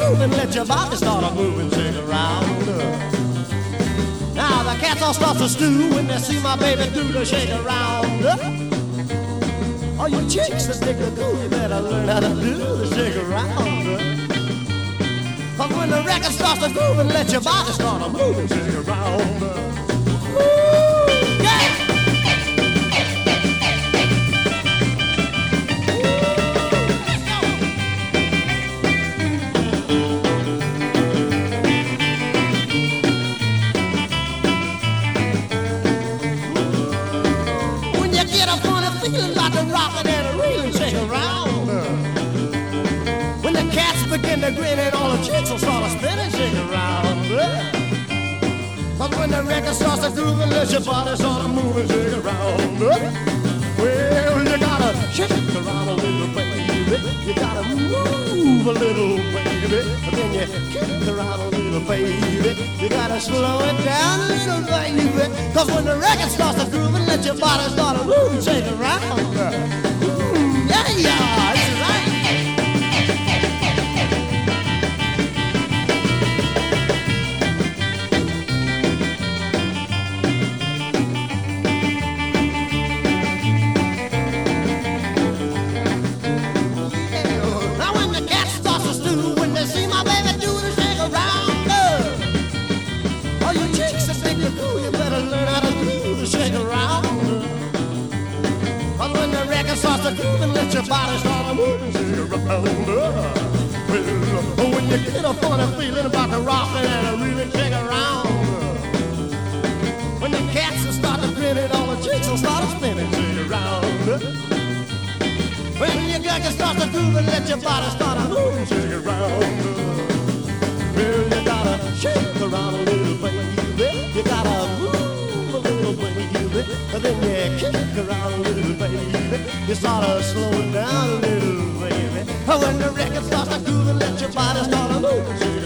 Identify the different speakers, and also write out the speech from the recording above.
Speaker 1: grooving, let your body start a moving, shake around. Now the cats all start to stew when they see my baby do the shake around. All you chicks that dig the groove, you better learn how to do the shake around. Cause when the record starts to groove and let your body start a moving, shake around. Ooh, yeah! Feeling like a rocket and a reeling, shake around. When the cats begin to grin and all the chicks will start to spinning, shake around. But when the record starts to groove and let your body start to moving, shake around. Well, you gotta shake around a little, baby. You gotta move a little, baby. And then you kick around a little, baby. You gotta slow it down a little, baby. Cause when the record starts to groove and let your body start to move, shake around. Yeah, yeah, that's right. Starts to groove and let your body start moving, shake around. Well, when you get a funny feeling about the rockin' and a really shake around. When the cats will start to grin, all the chicks will start spinning, shake around. When you can start to groove and let your body start moving, shake around. Well, you gotta shake around a little, baby. You gotta move a little, baby. And then you kick around a little, baby. You start to slow it down a little, baby. When the record starts to groove and let your body start to move.